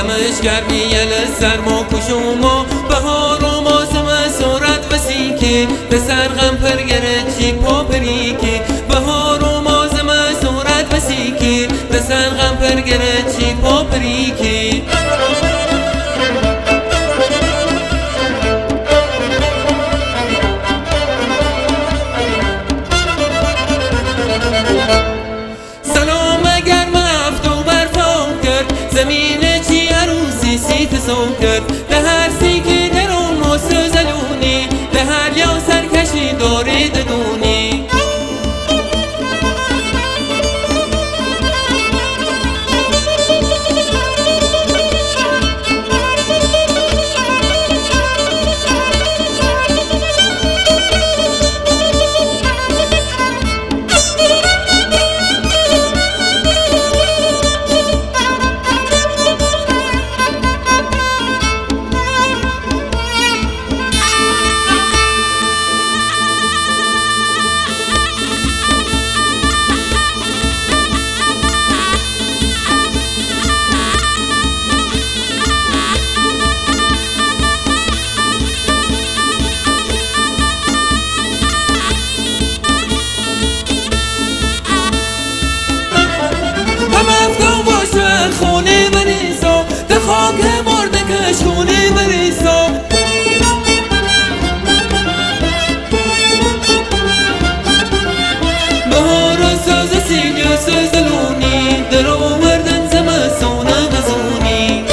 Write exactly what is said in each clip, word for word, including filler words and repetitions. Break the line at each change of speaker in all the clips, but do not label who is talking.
دمش گرمی یل سرما کشوما بهار و موسم سورت وسیکی پسر غم پرگره چی پاپریکی بهار و موسم سورت وسیکی پسر غم پرگره چی پاپریکی کرد به هر سی که در اون مصر زلونی به هر یا سرکشی داری ددونی خونه بریسا ده خاک مرده کشونه بریسا بهار و ساز سینی و ساز دلونی در آوردن زمستونه غزونی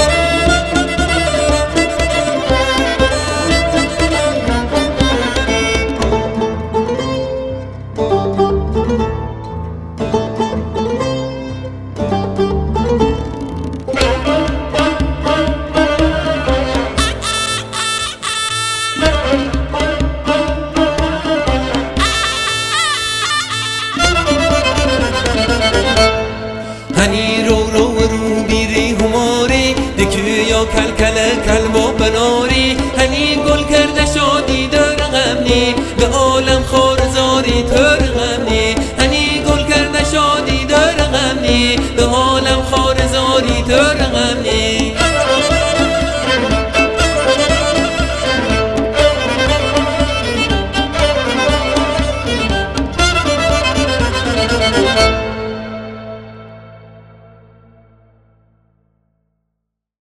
هنی رو رو رو بیری هماری دکی یا کل کل کل و بناری هنی گل کرده شادی در غمنی به